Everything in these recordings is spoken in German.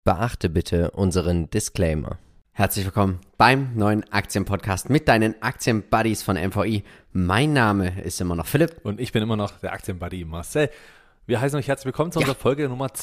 Beachte bitte unseren Disclaimer. Herzlich willkommen beim neuen Aktienpodcast mit deinen Aktienbuddies von MVI. Mein Name ist immer noch Philipp. Und ich bin immer noch der Aktienbuddy Marcel. Wir heißen euch herzlich willkommen zu unserer Folge Nummer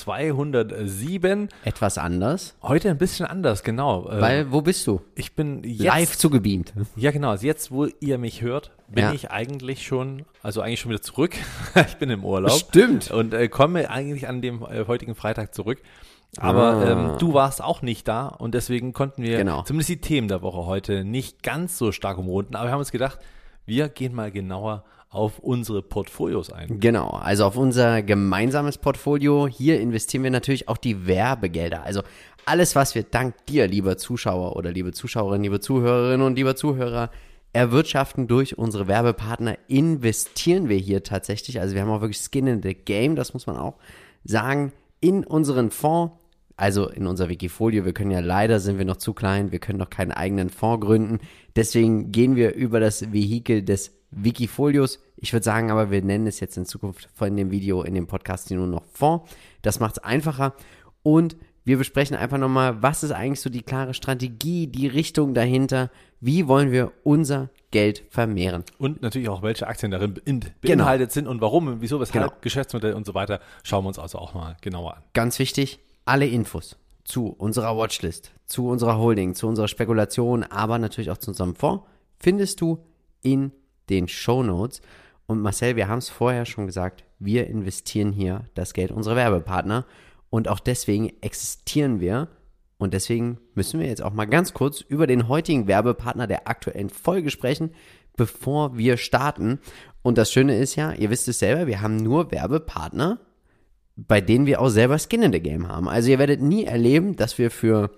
207. Etwas anders. Heute ein bisschen anders, genau. Weil, wo bist du? Ich bin jetzt live zugebeamt. Ja, genau. Also jetzt, wo ihr mich hört, bin ich eigentlich schon wieder zurück. Ich bin im Urlaub. Stimmt. Und komme eigentlich an dem heutigen Freitag zurück. Aber du warst auch nicht da und deswegen konnten wir zumindest die Themen der Woche heute nicht ganz so stark umrunden. Aber wir haben uns gedacht, wir gehen mal genauer auf unsere Portfolios ein. Genau, also auf unser gemeinsames Portfolio. Hier investieren wir natürlich auch die Werbegelder. Also alles, was wir dank dir, lieber Zuschauer oder liebe Zuschauerinnen, liebe Zuhörerinnen und lieber Zuhörer, erwirtschaften durch unsere Werbepartner, investieren wir hier tatsächlich. Also wir haben auch wirklich Skin in the Game, das muss man auch sagen, in unseren Fonds, also in unser Wikifolio. Sind wir noch zu klein, wir können noch keinen eigenen Fonds gründen. Deswegen gehen wir über das Vehikel des Wikifolios. Ich würde sagen, aber wir nennen es jetzt in Zukunft von dem Video, in dem Podcast nur noch Fonds. Das macht es einfacher. Und wir besprechen einfach nochmal, was ist eigentlich so die klare Strategie, die Richtung dahinter, wie wollen wir unser Geld vermehren. Und natürlich auch, welche Aktien darin beinhaltet sind und warum, wieso, weshalb, Geschäftsmodell und so weiter, schauen wir uns also auch mal genauer an. Ganz wichtig, alle Infos zu unserer Watchlist, zu unserer Holding, zu unserer Spekulation, aber natürlich auch zu unserem Fonds, findest du in den Shownotes. Und Marcel, wir haben es vorher schon gesagt, wir investieren hier das Geld unserer Werbepartner und auch deswegen existieren wir. Und deswegen müssen wir jetzt auch mal ganz kurz über den heutigen Werbepartner der aktuellen Folge sprechen, bevor wir starten. Und das Schöne ist ja, ihr wisst es selber, wir haben nur Werbepartner, bei denen wir auch selber Skin in the Game haben. Also ihr werdet nie erleben, dass wir für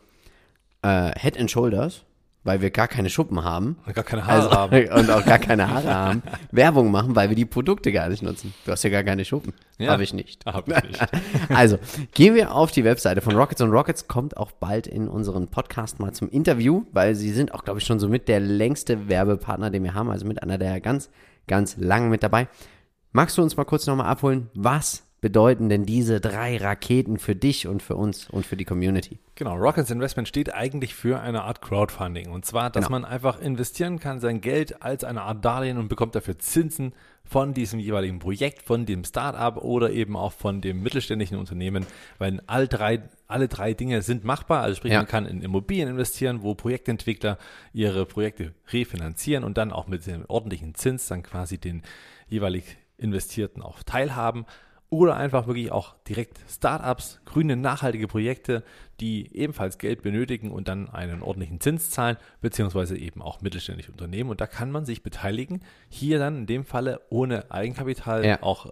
Head and Shoulders, weil wir gar keine Schuppen haben. Und gar keine Haare haben. Und auch gar keine Haare haben, Werbung machen, weil wir die Produkte gar nicht nutzen. Du hast ja gar keine Schuppen. Ja, habe ich nicht. Hab ich nicht. Also, gehen wir auf die Webseite von Rockets, und Rockets kommt auch bald in unseren Podcast mal zum Interview, weil sie sind auch, glaube ich, schon so mit der längste Werbepartner, den wir haben, also mit einer der ganz, ganz langen mit dabei. Magst du uns mal kurz nochmal abholen, was bedeuten denn diese 3 Raketen für dich und für uns und für die Community? Genau, Rockets Investment steht eigentlich für eine Art Crowdfunding. Und zwar, dass man einfach investieren kann, sein Geld als eine Art Darlehen und bekommt dafür Zinsen von diesem jeweiligen Projekt, von dem Startup oder eben auch von dem mittelständischen Unternehmen, weil alle drei Dinge sind machbar. Also sprich, man kann in Immobilien investieren, wo Projektentwickler ihre Projekte refinanzieren und dann auch mit dem ordentlichen Zins dann quasi den jeweilig Investierten auch teilhaben. Oder einfach wirklich auch direkt Startups, grüne, nachhaltige Projekte, die ebenfalls Geld benötigen und dann einen ordentlichen Zins zahlen, beziehungsweise eben auch mittelständische Unternehmen. Und da kann man sich beteiligen, hier dann in dem Falle ohne Eigenkapital auch,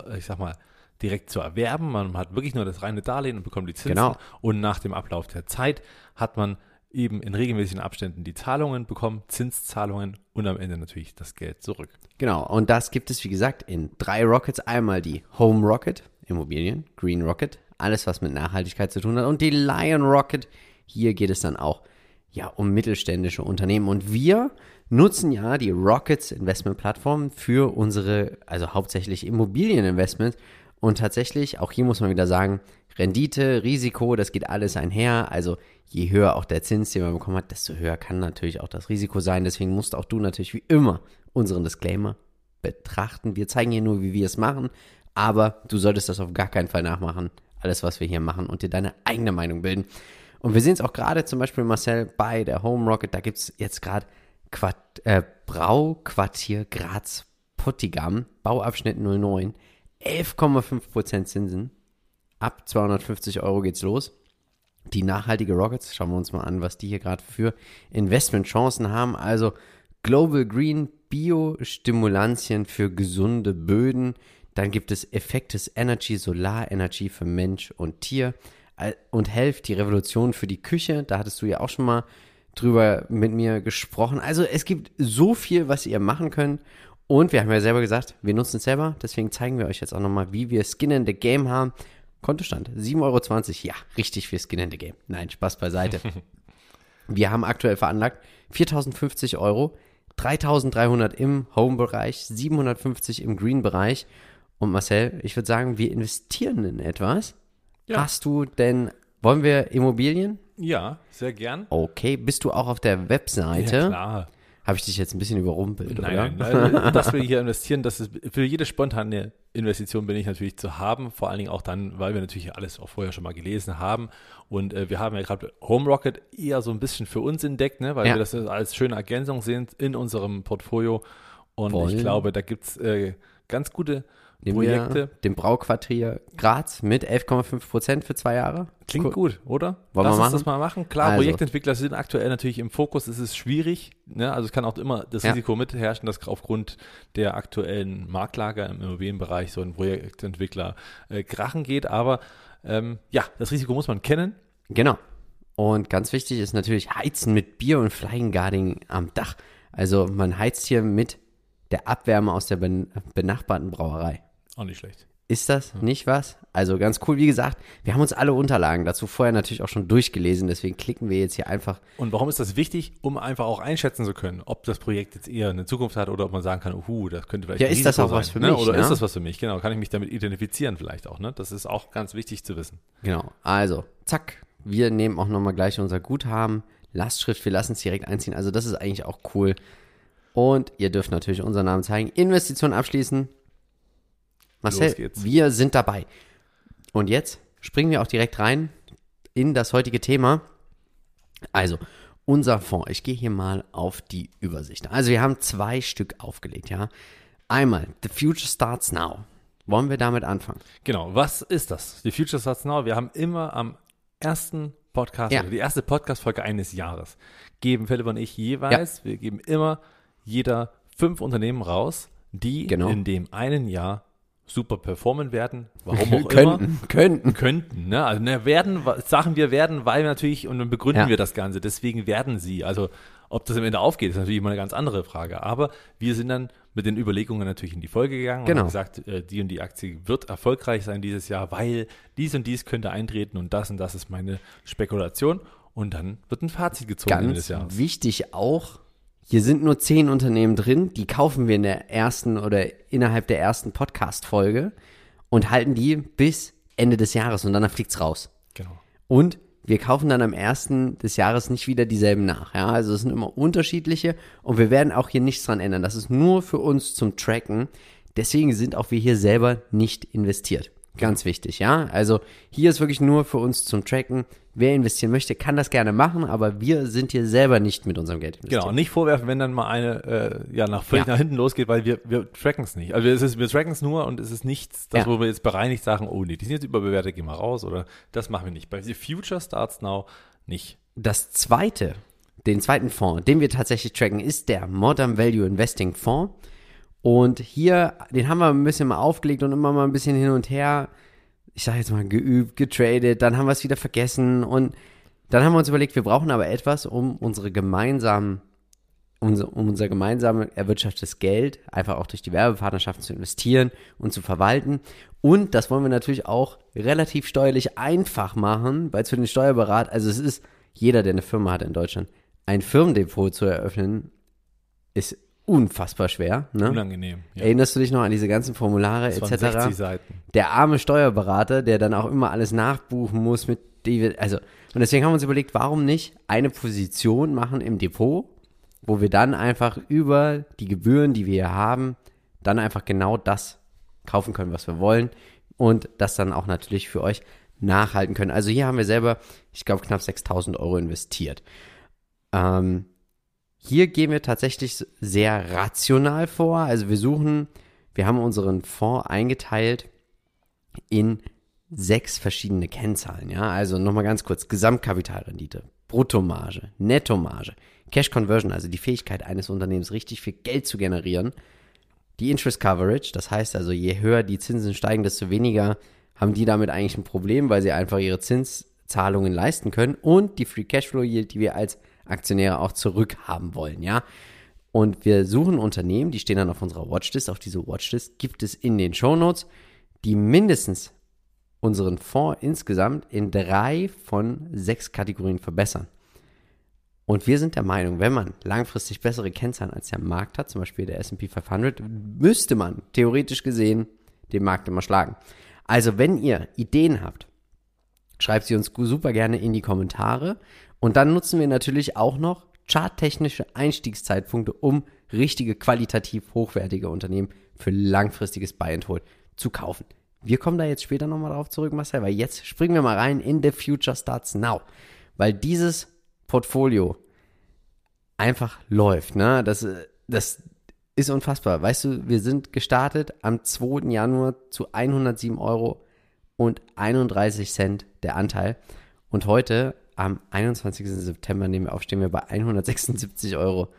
direkt zu erwerben. Man hat wirklich nur das reine Darlehen und bekommt die Zinsen. Und nach dem Ablauf der Zeit hat man eben in regelmäßigen Abständen die Zahlungen bekommen, Zinszahlungen und am Ende natürlich das Geld zurück. Genau, und das gibt es, wie gesagt, in 3 Rockets. Einmal die Home Rocket, Immobilien, Green Rocket, alles, was mit Nachhaltigkeit zu tun hat. Und die Lion Rocket, hier geht es dann auch um mittelständische Unternehmen. Und wir nutzen ja die Rockets Investment Plattform für unsere, also hauptsächlich Immobilieninvestments. Und tatsächlich, auch hier muss man wieder sagen, Rendite, Risiko, das geht alles einher. Also je höher auch der Zins, den man bekommen hat, desto höher kann natürlich auch das Risiko sein. Deswegen musst auch du natürlich wie immer unseren Disclaimer betrachten. Wir zeigen hier nur, wie wir es machen, aber du solltest das auf gar keinen Fall nachmachen. Alles, was wir hier machen und dir deine eigene Meinung bilden. Und wir sehen es auch gerade zum Beispiel, Marcel, bei der Home Rocket, da gibt es jetzt gerade Brauquartier Graz-Pottigam, Bauabschnitt 09, 11,5% Zinsen. Ab 250 € geht's los. Die nachhaltige Rockets, schauen wir uns mal an, was die hier gerade für Investmentchancen haben. Also Global Green Biostimulantien für gesunde Böden. Dann gibt es Effectus Energy, Solarenergie für Mensch und Tier. Und Health, die Revolution für die Küche. Da hattest du ja auch schon mal drüber mit mir gesprochen. Also es gibt so viel, was ihr machen könnt. Und wir haben ja selber gesagt, wir nutzen es selber. Deswegen zeigen wir euch jetzt auch nochmal, wie wir Skin in the Game haben. Kontostand, 7,20 €. Ja, richtig viel Skin in the Game. Nein, Spaß beiseite. Wir haben aktuell veranlagt 4.050 €, 3.300 im Home-Bereich, 750 im Green-Bereich. Und Marcel, ich würde sagen, wir investieren in etwas. Ja. Hast du denn Wollen wir Immobilien? Ja, sehr gern. Okay, bist du auch auf der Webseite? Ja, klar. Habe ich dich jetzt ein bisschen überrumpelt, oder? Nein, dass wir hier investieren, das ist für jede spontane Investition bin ich natürlich zu haben, vor allen Dingen auch dann, weil wir natürlich alles auch vorher schon mal gelesen haben und wir haben ja gerade Home Rocket eher so ein bisschen für uns entdeckt, ne, weil wir das als schöne Ergänzung sehen in unserem Portfolio und ich glaube, da gibt es ganz gute Projekte. Dem Brauquartier Graz mit 11,5% für 2 Jahre. Klingt cool. Gut, oder? Wollen Lass wir uns das mal machen. Klar, also. Projektentwickler sind aktuell natürlich im Fokus. Es ist schwierig. Ne? Also es kann auch immer das Risiko mitherrschen, dass aufgrund der aktuellen Marktlage im Immobilienbereich so ein Projektentwickler krachen geht. Aber das Risiko muss man kennen. Genau. Und ganz wichtig ist natürlich Heizen mit Bier und Flying Guarding am Dach. Also man heizt hier mit der Abwärme aus der benachbarten Brauerei. Auch nicht schlecht. Ist das nicht was? Also ganz cool, wie gesagt, wir haben uns alle Unterlagen dazu vorher natürlich auch schon durchgelesen, deswegen klicken wir jetzt hier einfach. Und warum ist das wichtig? Um einfach auch einschätzen zu können, ob das Projekt jetzt eher eine Zukunft hat oder ob man sagen kann, das könnte vielleicht ein Risiko sein. Ja, ist das auch was für mich? Oder ist das was für mich? Genau, kann ich mich damit identifizieren vielleicht auch, ne? Das ist auch ganz wichtig zu wissen. Genau, also, zack, wir nehmen auch nochmal gleich unser Guthaben, Lastschrift, wir lassen es direkt einziehen, also das ist eigentlich auch cool. Und ihr dürft natürlich unseren Namen zeigen, Investition abschließen. Marcel, wir sind dabei. Und jetzt springen wir auch direkt rein in das heutige Thema. Also, unser Fonds. Ich gehe hier mal auf die Übersicht. Also, wir haben 2 Stück aufgelegt, ja. Einmal, The Future Starts Now. Wollen wir damit anfangen? Genau, was ist das? The Future Starts Now. Wir haben immer am ersten Podcast, oder die erste Podcast-Folge eines Jahres, geben Philipp und ich jeweils, wir geben immer jeder 5 Unternehmen raus, die in dem einen Jahr super performen werden, warum auch Könnten, ne? Also sagen wir werden, weil wir natürlich, und dann begründen wir das Ganze, deswegen werden sie. Also ob das am Ende aufgeht, ist natürlich immer eine ganz andere Frage. Aber wir sind dann mit den Überlegungen natürlich in die Folge gegangen und haben gesagt, die und die Aktie wird erfolgreich sein dieses Jahr, weil dies und dies könnte eintreten und das ist meine Spekulation. Und dann wird ein Fazit gezogen Ende des Jahres. Ganz wichtig auch, hier sind nur 10 Unternehmen drin, die kaufen wir in der ersten oder innerhalb der ersten Podcast-Folge und halten die bis Ende des Jahres und dann fliegt's raus. Genau. Und wir kaufen dann am 1. des Jahres nicht wieder dieselben nach. Ja, also es sind immer unterschiedliche und wir werden auch hier nichts dran ändern. Das ist nur für uns zum Tracken. Deswegen sind auch wir hier selber nicht investiert. Ganz wichtig, ja. Also hier ist wirklich nur für uns zum Tracken. Wer investieren möchte, kann das gerne machen, aber wir sind hier selber nicht mit unserem Geld investiert. Genau, nicht vorwerfen, wenn dann mal eine nach hinten losgeht, weil wir tracken es nicht. Also wir tracken es nur und es ist nichts, wo wir jetzt bereinigt sagen, oh nee, die sind jetzt überbewertet, geh mal raus oder das machen wir nicht. Bei The Future Starts Now nicht. Den zweiten Fonds, den wir tatsächlich tracken, ist der Modern Value Investing Fonds. Und hier, den haben wir ein bisschen mal aufgelegt und immer mal ein bisschen hin und her, ich sage jetzt mal geübt, getradet, dann haben wir es wieder vergessen und dann haben wir uns überlegt, wir brauchen aber etwas, um unser gemeinsam erwirtschaftetes Geld einfach auch durch die Werbepartnerschaften zu investieren und zu verwalten. Und das wollen wir natürlich auch relativ steuerlich einfach machen, weil für den Steuerberater, also es ist jeder, der eine Firma hat in Deutschland, ein Firmendepot zu eröffnen, ist unfassbar schwer. Ne? Unangenehm. Ja. Erinnerst du dich noch an diese ganzen Formulare etc.? 60 Seiten. Der arme Steuerberater, der dann auch immer alles nachbuchen muss und deswegen haben wir uns überlegt, warum nicht eine Position machen im Depot, wo wir dann einfach über die Gebühren, die wir hier haben, dann einfach genau das kaufen können, was wir wollen und das dann auch natürlich für euch nachhalten können. Also hier haben wir selber, ich glaube, knapp 6.000 Euro investiert. Hier gehen wir tatsächlich sehr rational vor. Also wir haben unseren Fonds eingeteilt in 6 verschiedene Kennzahlen. Ja, also nochmal ganz kurz: Gesamtkapitalrendite, Bruttomarge, Nettomarge, Cash Conversion, also die Fähigkeit eines Unternehmens, richtig viel Geld zu generieren. Die Interest Coverage, das heißt also, je höher die Zinsen steigen, desto weniger haben die damit eigentlich ein Problem, weil sie einfach ihre Zinszahlungen leisten können. Und die Free Cashflow Yield, die wir als Aktionäre auch zurückhaben wollen, ja. Und wir suchen Unternehmen, die stehen dann auf unserer Watchlist. Auf diese Watchlist gibt es in den Shownotes, die mindestens unseren Fonds insgesamt in 3 von 6 Kategorien verbessern. Und wir sind der Meinung, wenn man langfristig bessere Kennzahlen als der Markt hat, zum Beispiel der S&P 500, müsste man theoretisch gesehen den Markt immer schlagen. Also wenn ihr Ideen habt schreibt sie uns super gerne in die Kommentare. Und dann nutzen wir natürlich auch noch charttechnische Einstiegszeitpunkte, um richtige, qualitativ hochwertige Unternehmen für langfristiges Buy and Hold zu kaufen. Wir kommen da jetzt später nochmal drauf zurück, Marcel, weil jetzt springen wir mal rein in The Future Starts Now. Weil dieses Portfolio einfach läuft, ne? Das ist unfassbar. Weißt du, wir sind gestartet am 2. Januar zu 107 Euro und 31 Cent der Anteil. Und heute, am 21. September, nehmen wir auf, stehen wir bei 176,36 Euro.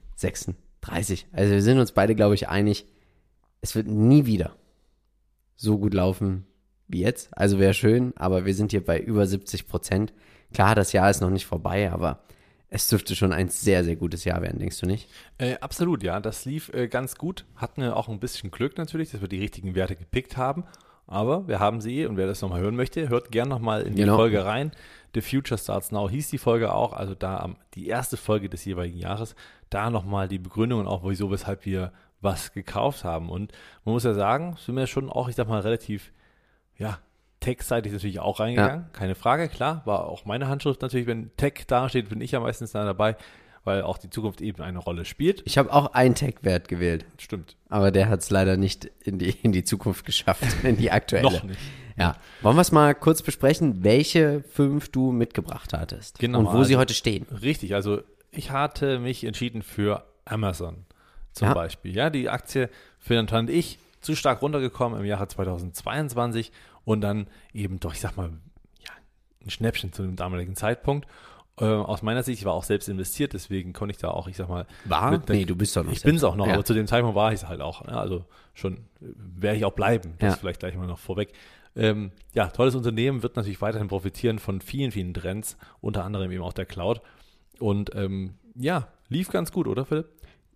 Also wir sind uns beide, glaube ich, einig, es wird nie wieder so gut laufen wie jetzt. Also wäre schön, aber wir sind hier bei über 70%. Klar, das Jahr ist noch nicht vorbei, aber es dürfte schon ein sehr, sehr gutes Jahr werden, denkst du nicht? Absolut, ja. Das lief ganz gut. Hatten wir auch ein bisschen Glück natürlich, dass wir die richtigen Werte gepickt haben. Aber wir haben sie, und wer das nochmal hören möchte, hört gerne nochmal in die Folge rein. The Future Starts Now hieß die Folge auch, also da die erste Folge des jeweiligen Jahres, da nochmal die Begründung und auch wieso, weshalb wir was gekauft haben. Und man muss ja sagen, sind wir schon auch, ich sag mal, relativ, ja, tech-seitig natürlich auch reingegangen, keine Frage, klar, war auch meine Handschrift natürlich, wenn Tech da steht, bin ich ja meistens da dabei, weil auch die Zukunft eben eine Rolle spielt. Ich habe auch einen Tech-Wert gewählt. Stimmt. Aber der hat es leider nicht in die Zukunft geschafft, in die aktuelle. Noch nicht. Ja. Wollen wir es mal kurz besprechen, welche 5 du mitgebracht hattest? Genau. Und wo sie heute stehen? Richtig, also ich hatte mich entschieden für Amazon zum Beispiel. Ja, die Aktie fand ich zu stark runtergekommen im Jahre 2022 und dann eben doch, ich sag mal, ja, ein Schnäppchen zu dem damaligen Zeitpunkt. Aus meiner Sicht, ich war auch selbst investiert, deswegen konnte ich da auch, ich sag mal. Nee, du bist doch noch. Ich bin es auch noch, aber zu dem Zeitpunkt war ich es halt auch. Ja, also schon werde ich auch bleiben. Das vielleicht gleich mal noch vorweg. Ja, tolles Unternehmen, wird natürlich weiterhin profitieren von vielen, vielen Trends, unter anderem eben auch der Cloud. Und ja, lief ganz gut, oder Philipp?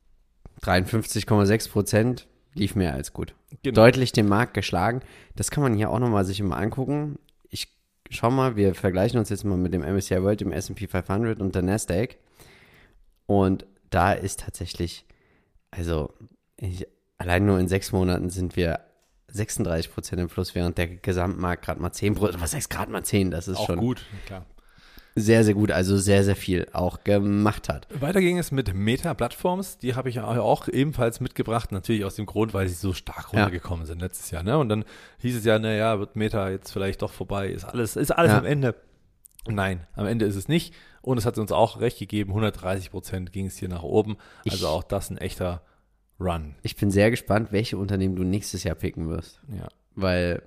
53,6% lief mehr als gut. Genau. Deutlich den Markt geschlagen. Das kann man hier auch nochmal sich immer angucken. Schau mal, wir vergleichen uns jetzt mal mit dem MSCI World, dem S&P 500 und der Nasdaq. Und da ist tatsächlich, also allein nur in 6 Monaten sind wir 36% im Plus, während der Gesamtmarkt gerade mal 10%, was heißt gerade mal 10%, das ist auch schon gut, klar. Sehr, sehr gut, also sehr, sehr viel auch gemacht hat. Weiter ging es mit Meta Platforms, die habe ich auch ebenfalls mitgebracht, natürlich aus dem Grund, weil sie so stark runtergekommen sind letztes Jahr. Ne? Und dann hieß es ja, naja, wird Meta jetzt vielleicht doch vorbei, ist alles am Ende. Nein, am Ende ist es nicht. Und es hat uns auch recht gegeben, 130% ging es hier nach oben. Also auch das ein echter Run. Ich bin sehr gespannt, welche Unternehmen du nächstes Jahr picken wirst. Ja. Weil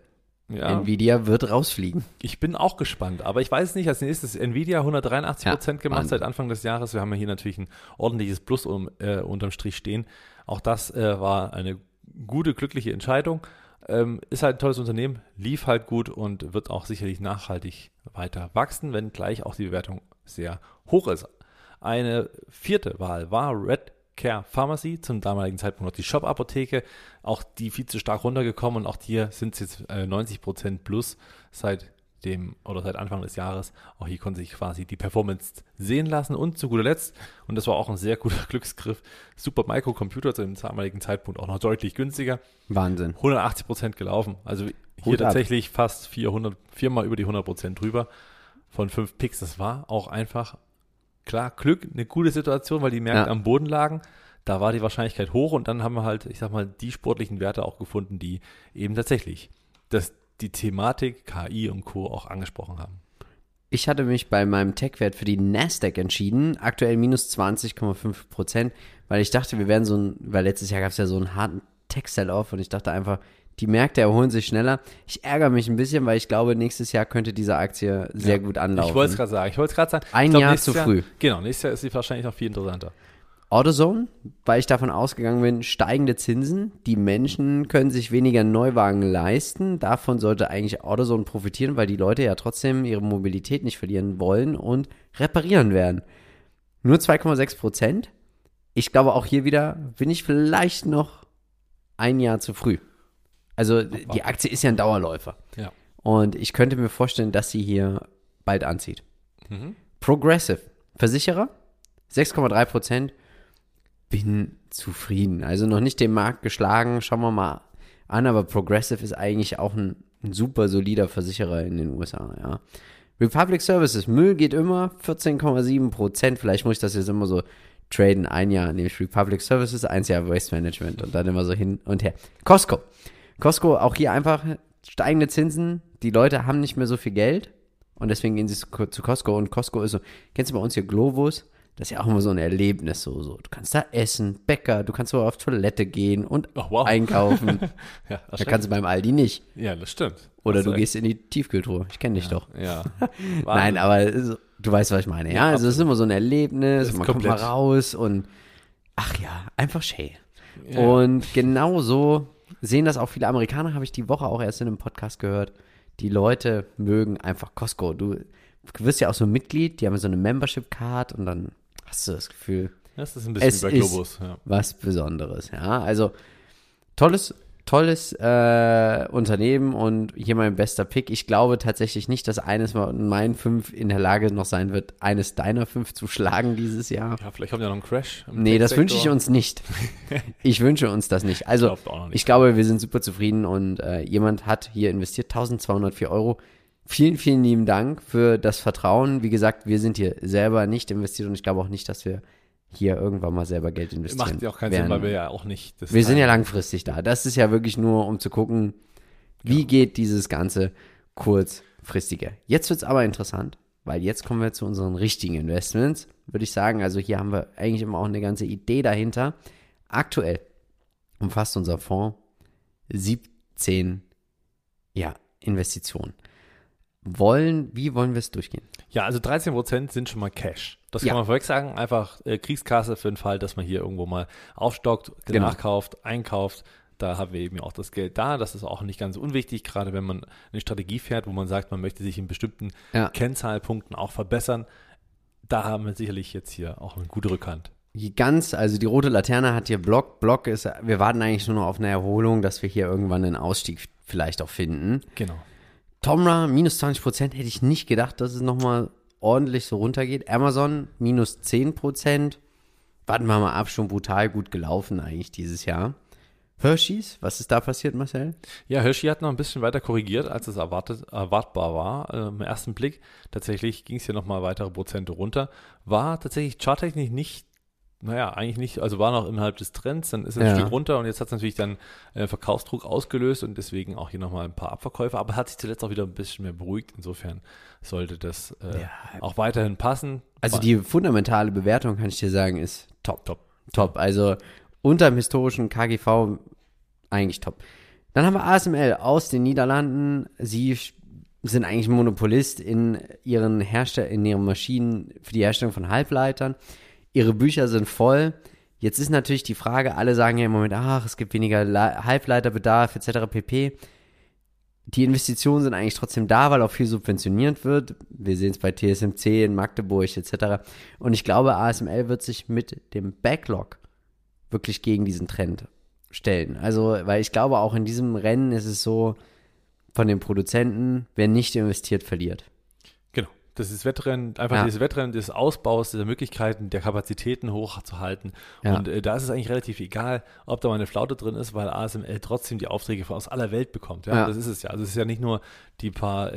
Nvidia wird rausfliegen. Ich bin auch gespannt, aber ich weiß nicht, als nächstes Nvidia 183% gemacht seit Anfang des Jahres. Wir haben ja hier natürlich ein ordentliches Plus unterm Strich stehen. Auch das war eine gute, glückliche Entscheidung. Ist halt ein tolles Unternehmen, lief halt gut und wird auch sicherlich nachhaltig weiter wachsen, wenn gleich auch die Bewertung sehr hoch ist. Eine 4. Wahl war Redcare Pharmacy, zum damaligen Zeitpunkt noch die Shop-Apotheke, auch die viel zu stark runtergekommen und auch hier sind es jetzt 90% plus seit Anfang des Jahres. Auch hier konnte sich quasi die Performance sehen lassen und zu guter Letzt, und das war auch ein sehr guter Glücksgriff, Super Micro Computer zu dem damaligen Zeitpunkt auch noch deutlich günstiger. Wahnsinn. 180% gelaufen, also hier tatsächlich fast 4mal über die 100% drüber von 5 Picks. Das war auch einfach, klar, Glück, eine gute Situation, weil die Märkte am Boden lagen. Da war die Wahrscheinlichkeit hoch und dann haben wir halt, ich sag mal, die sportlichen Werte auch gefunden, die eben tatsächlich die Thematik KI und Co. auch angesprochen haben. Ich hatte mich bei meinem Tech-Wert für die Nasdaq entschieden, aktuell minus 20,5%, weil ich dachte, weil letztes Jahr gab es ja so einen harten Tech-Sell-Off und ich dachte einfach, die Märkte erholen sich schneller. Ich ärgere mich ein bisschen, weil ich glaube, nächstes Jahr könnte diese Aktie sehr gut anlaufen. Ich wollte es gerade sagen. Ein Jahr zu früh. Genau, nächstes Jahr ist sie wahrscheinlich noch viel interessanter. AutoZone, weil ich davon ausgegangen bin, steigende Zinsen. Die Menschen können sich weniger Neuwagen leisten. Davon sollte eigentlich AutoZone profitieren, weil die Leute ja trotzdem ihre Mobilität nicht verlieren wollen und reparieren werden. Nur 2,6%. Ich glaube, auch hier wieder bin ich vielleicht noch ein Jahr zu früh. Also die Aktie ist ja ein Dauerläufer. Ja. Und ich könnte mir vorstellen, dass sie hier bald anzieht. Mhm. Progressive, Versicherer, 6,3%. Bin zufrieden. Also noch nicht den Markt geschlagen, schauen wir mal an, aber Progressive ist eigentlich auch ein ein super solider Versicherer in den USA, ja. Republic Services, Müll geht immer, 14,7%. Vielleicht muss ich das jetzt immer so traden. Ein Jahr nehme ich Republic Services, 1 Jahr Waste Management und dann immer so hin und her. Costco, auch hier einfach steigende Zinsen. Die Leute haben nicht mehr so viel Geld und deswegen gehen sie zu Costco. Und Costco ist so, kennst du bei uns hier Globus? Das ist ja auch immer so ein Erlebnis. So. Du kannst da essen, Bäcker, du kannst so auf Toilette gehen und einkaufen. Ja, da kannst du beim Aldi nicht. Ja, das stimmt. Oder du gehst in die Tiefkühltruhe. Ich kenne dich doch. Ja. Nein, aber du weißt, was ich meine. Ja, also es ist immer so ein Erlebnis. Man kommt mal raus und ach ja, einfach schön. Ja. Und genau so sehen das auch viele Amerikaner, habe ich die Woche auch erst in einem Podcast gehört. Die Leute mögen einfach Costco. Du wirst ja auch so ein Mitglied, die haben so eine Membership-Card und dann hast du das Gefühl, das ist ein bisschen es wie bei Globus. Ja. Was Besonderes. Ja, also tolles Unternehmen und hier mein bester Pick. Ich glaube tatsächlich nicht, dass eines von meinen 5 in der Lage noch sein wird, eines deiner 5 zu schlagen dieses Jahr. Ja, vielleicht kommt ja noch ein Crash. Nee, das wünsche ich uns nicht. Ich wünsche uns das nicht. Also, ich glaube, wir sind super zufrieden und jemand hat hier investiert 1.204 Euro. Vielen, vielen lieben Dank für das Vertrauen. Wie gesagt, wir sind hier selber nicht investiert und ich glaube auch nicht, dass wir hier irgendwann mal selber Geld investieren. Macht ja auch keinen Sinn, weil wir ja auch nicht wir sind ja langfristig da. Das ist ja wirklich nur, um zu gucken, wie geht dieses Ganze kurzfristiger. Jetzt wird's aber interessant, weil jetzt kommen wir zu unseren richtigen Investments, würde ich sagen. Also hier haben wir eigentlich immer auch eine ganze Idee dahinter. Aktuell umfasst unser Fonds 17 Investitionen. Wie wollen wir es durchgehen? Ja, also 13% sind schon mal Cash. Das kann man vorweg sagen. Einfach Kriegskasse für den Fall, dass man hier irgendwo mal aufstockt, nachkauft, einkauft. Da haben wir eben auch das Geld da. Das ist auch nicht ganz unwichtig, gerade wenn man eine Strategie fährt, wo man sagt, man möchte sich in bestimmten Kennzahlpunkten auch verbessern. Da haben wir sicherlich jetzt hier auch eine gute Rückhand. Also die rote Laterne hat hier Block. Block ist, wir warten eigentlich nur noch auf eine Erholung, dass wir hier irgendwann einen Ausstieg vielleicht auch finden. Genau. Tomra, minus 20%, hätte ich nicht gedacht, dass es nochmal ordentlich so runtergeht. Amazon, minus 10%. Warten wir mal ab, schon brutal gut gelaufen eigentlich dieses Jahr. Hershey's, was ist da passiert, Marcel? Ja, Hershey hat noch ein bisschen weiter korrigiert, als es erwartbar war. Im ersten Blick tatsächlich ging es hier nochmal weitere Prozente runter. War tatsächlich charttechnisch nicht, eigentlich nicht, also war noch innerhalb des Trends, dann ist es ein Stück runter und jetzt hat es natürlich dann Verkaufsdruck ausgelöst und deswegen auch hier nochmal ein paar Abverkäufe, aber hat sich zuletzt auch wieder ein bisschen mehr beruhigt. Insofern sollte das auch weiterhin passen. Also die fundamentale Bewertung, kann ich dir sagen, ist top. Also unter dem historischen KGV eigentlich top. Dann haben wir ASML aus den Niederlanden. Sie sind eigentlich Monopolist in ihren Maschinen für die Herstellung von Halbleitern. Ihre Bücher sind voll. Jetzt ist natürlich die Frage, alle sagen ja im Moment, es gibt weniger Halbleiterbedarf etc. pp. Die Investitionen sind eigentlich trotzdem da, weil auch viel subventioniert wird. Wir sehen es bei TSMC in Magdeburg etc. Und ich glaube, ASML wird sich mit dem Backlog wirklich gegen diesen Trend stellen. Also, weil ich glaube, auch in diesem Rennen ist es so, von den Produzenten, wer nicht investiert, verliert. Das ist Wettrennen, dieses Wettrennen des Ausbaus, dieser Möglichkeiten, der Kapazitäten hochzuhalten. Ja. Und da ist es eigentlich relativ egal, ob da mal eine Flaute drin ist, weil ASML trotzdem die Aufträge aus aller Welt bekommt. Ja, das ist es ja. Also es ist ja nicht nur die paar,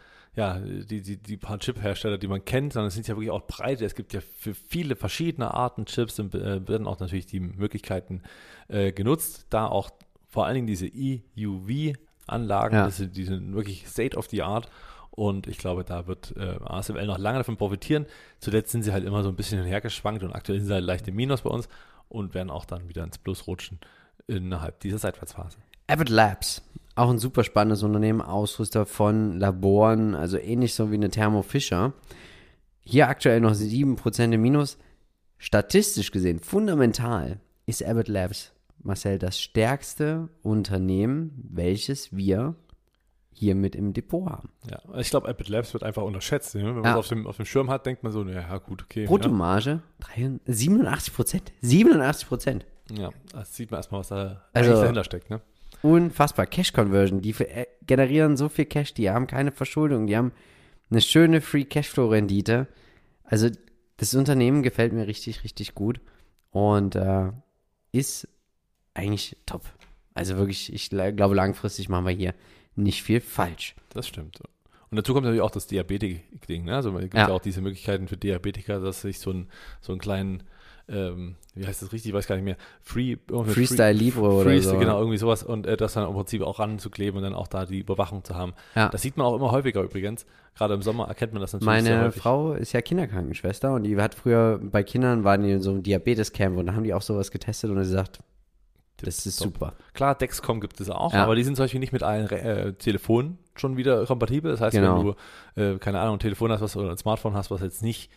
die paar Chip-Hersteller, die man kennt, sondern es sind ja wirklich auch breite. Es gibt ja für viele verschiedene Arten Chips und werden auch natürlich die Möglichkeiten genutzt, da auch vor allen Dingen diese EUV-Anlagen, die sind wirklich State of the Art. Und ich glaube, da wird ASML noch lange davon profitieren. Zuletzt sind sie halt immer so ein bisschen hinhergeschwankt und aktuell sind sie halt leicht im Minus bei uns und werden auch dann wieder ins Plus rutschen innerhalb dieser Seitwärtsphase. Abbott Labs, auch ein super spannendes Unternehmen, Ausrüster von Laboren, also ähnlich so wie eine Thermo Fisher. Hier aktuell noch 7% im Minus. Statistisch gesehen, fundamental, ist Abbott Labs, Marcel, das stärkste Unternehmen, welches wir hier mit im Depot haben. Ja, ich glaube, Abbott Labs wird einfach unterschätzt. Wenn man es auf dem Schirm hat, denkt man so, gut, okay. Bruttomarge, 87%. 87%. Ja, das sieht man erstmal, was da dahinter steckt. Ne? Unfassbar. Cash Conversion, die generieren so viel Cash, die haben keine Verschuldung, die haben eine schöne Free Cashflow Rendite. Also das Unternehmen gefällt mir richtig, richtig gut und ist eigentlich top. Also wirklich, ich glaube, langfristig machen wir hier nicht viel falsch. Das stimmt. Und dazu kommt natürlich auch das Diabetik-Ding. Ne? Also es gibt ja auch diese Möglichkeiten für Diabetiker, dass sich so einen kleinen, wie heißt das richtig, ich weiß gar nicht mehr, Freestyle Libre oder so. Genau, irgendwie sowas. Und das dann im Prinzip auch ranzukleben und dann auch da die Überwachung zu haben. Ja. Das sieht man auch immer häufiger übrigens. Gerade im Sommer erkennt man das natürlich sehr Meine häufig. Frau ist ja Kinderkrankenschwester und die hat früher bei Kindern, waren die in so einem Diabetes-Camp und da haben die auch sowas getestet und sie sagt, das ist super. Klar, Dexcom gibt es auch, Ja. aber die sind zum Beispiel nicht mit allen Telefonen schon wieder kompatibel. Das heißt, Genau. wenn du, keine Ahnung, ein Telefon hast oder ein Smartphone hast, was jetzt nicht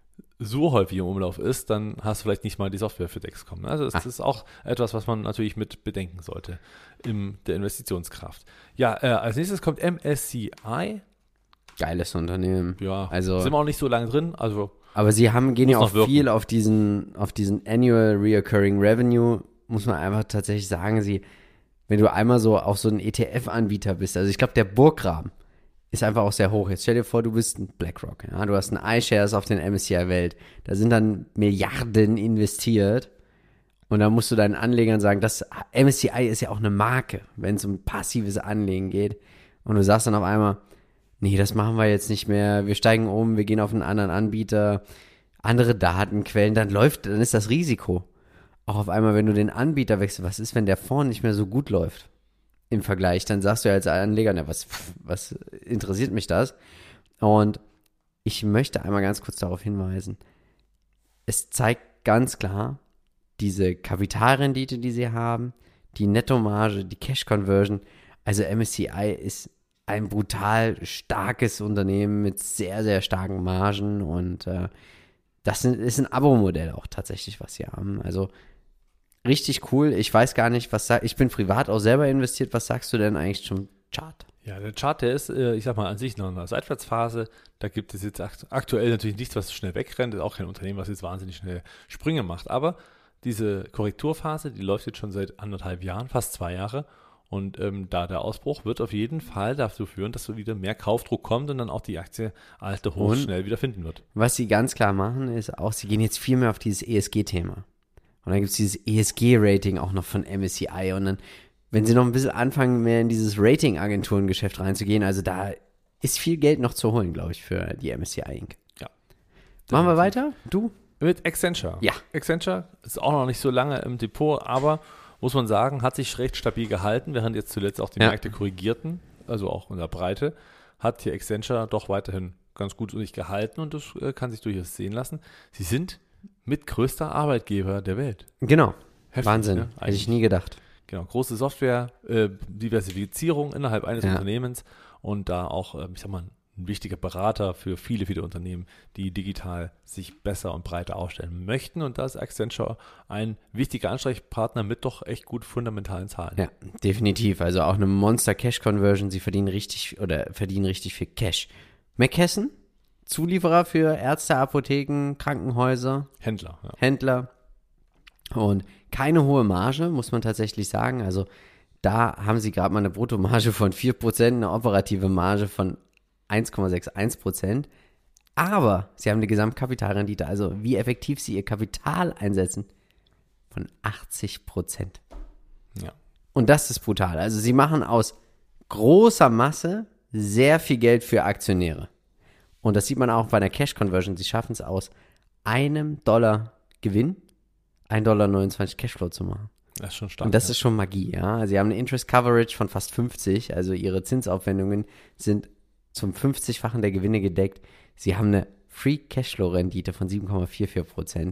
so häufig im Umlauf ist, dann hast du vielleicht nicht mal die Software für Dexcom. Also das ist auch etwas, was man natürlich mit bedenken sollte in der Investitionskraft. Ja, als nächstes kommt MSCI. Geiles Unternehmen. Ja, Also, sind wir auch nicht so lange drin. Also aber sie gehen ja muss auch noch wirken. viel auf diesen Annual Reoccurring Revenue, muss man einfach tatsächlich sagen, wenn du einmal so auch so ein ETF-Anbieter bist, also ich glaube, der Burggraben ist einfach auch sehr hoch. Jetzt stell dir vor, du bist ein BlackRock, ja, du hast ein iShares auf den MSCI Welt, da sind dann Milliarden investiert und da musst du deinen Anlegern sagen, das MSCI ist ja auch eine Marke, wenn es um passives Anlegen geht und du sagst dann auf einmal, nee, das machen wir jetzt nicht mehr, wir steigen um, wir gehen auf einen anderen Anbieter, andere Datenquellen, dann ist das Risiko. Auch auf einmal, wenn du den Anbieter wechselst, was ist, wenn der Fonds nicht mehr so gut läuft im Vergleich? Dann sagst du ja als Anleger, na, was interessiert mich das? Und ich möchte einmal ganz kurz darauf hinweisen, es zeigt ganz klar, diese Kapitalrendite, die sie haben, die Nettomarge, die Cash-Conversion, also MSCI ist ein brutal starkes Unternehmen mit sehr, sehr starken Margen und das ist ein Abo-Modell auch tatsächlich, was sie haben. Also richtig cool. Ich weiß gar nicht, ich bin privat auch selber investiert. Was sagst du denn eigentlich zum Chart? Ja, der Chart, der ist, ich sag mal, an sich noch in einer Seitwärtsphase. Da gibt es jetzt aktuell natürlich nichts, was schnell wegrennt. Das ist auch kein Unternehmen, was jetzt wahnsinnig schnell Sprünge macht. Aber diese Korrekturphase, die läuft jetzt schon seit 1,5 Jahren, fast 2 Jahre. Und da der Ausbruch wird auf jeden Fall dazu führen, dass so wieder mehr Kaufdruck kommt und dann auch die Aktie alte Hochs schnell wieder finden wird. Was sie ganz klar machen, ist auch, sie gehen jetzt viel mehr auf dieses ESG-Thema. Und dann gibt es dieses ESG-Rating auch noch von MSCI. Und dann, wenn sie noch ein bisschen anfangen, mehr in dieses Rating-Agenturen-Geschäft reinzugehen, also da ist viel Geld noch zu holen, glaube ich, für die MSCI Inc. Ja. Machen wir weiter? Du? Mit Accenture. Ja. Accenture ist auch noch nicht so lange im Depot, aber muss man sagen, hat sich recht stabil gehalten, während jetzt zuletzt auch die Märkte korrigierten, also auch in der Breite, hat hier Accenture doch weiterhin ganz gut sich gehalten und das kann sich durchaus sehen lassen. Sie sind mit größter Arbeitgeber der Welt. Genau. Heftig, Wahnsinn. ne? Hätte ich nie gedacht. Genau, große Software, Diversifizierung innerhalb eines Unternehmens und da auch, ich sag mal, ein wichtiger Berater für viele, viele Unternehmen, die digital sich besser und breiter aufstellen möchten. Und da ist Accenture ein wichtiger Ansprechpartner mit doch echt gut fundamentalen Zahlen. Ja, definitiv. Also auch eine Monster-Cash-Conversion. Sie verdienen richtig viel Cash. McKesson, Zulieferer für Ärzte, Apotheken, Krankenhäuser, Händler. Und keine hohe Marge, muss man tatsächlich sagen. Also da haben sie gerade mal eine Bruttomarge von 4%, eine operative Marge von 1,61%. Aber sie haben eine Gesamtkapitalrendite, also wie effektiv sie ihr Kapital einsetzen, von 80%. Ja. Und das ist brutal. Also sie machen aus großer Masse sehr viel Geld für Aktionäre. Und das sieht man auch bei der Cash-Conversion. Sie schaffen es aus $1 Gewinn, $1,29 Cashflow zu machen. Das ist schon stark. Und das ist schon Magie, ja. Sie haben eine Interest Coverage von fast 50, also ihre Zinsaufwendungen sind zum 50-fachen der Gewinne gedeckt. Sie haben eine Free Cashflow Rendite von 7,44%.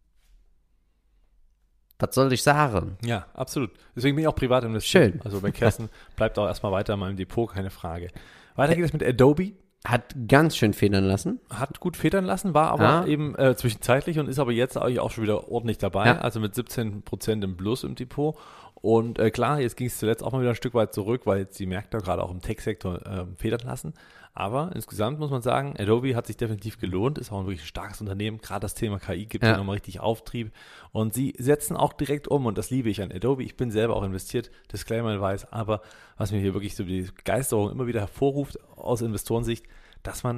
Was soll ich sagen? Ja, absolut. Deswegen bin ich auch privat investiert. Schön. Also bei Kersten bleibt auch erstmal weiter in meinem Depot, keine Frage. Weiter geht es mit Adobe. Hat ganz schön federn lassen. Hat gut federn lassen, war aber eben zwischenzeitlich und ist aber jetzt eigentlich auch schon wieder ordentlich dabei. Ja. Also mit 17% im Plus im Depot. Und klar, jetzt ging es zuletzt auch mal wieder ein Stück weit zurück, weil jetzt die Märkte gerade auch im Tech-Sektor federn lassen. Aber insgesamt muss man sagen, Adobe hat sich definitiv gelohnt, ist auch ein wirklich starkes Unternehmen. Gerade das Thema KI gibt ja nochmal richtig Auftrieb. Und sie setzen auch direkt um und das liebe ich an Adobe. Ich bin selber auch investiert, Disclaimer weiß, aber was mir hier wirklich so die Begeisterung immer wieder hervorruft aus Investorensicht, dass man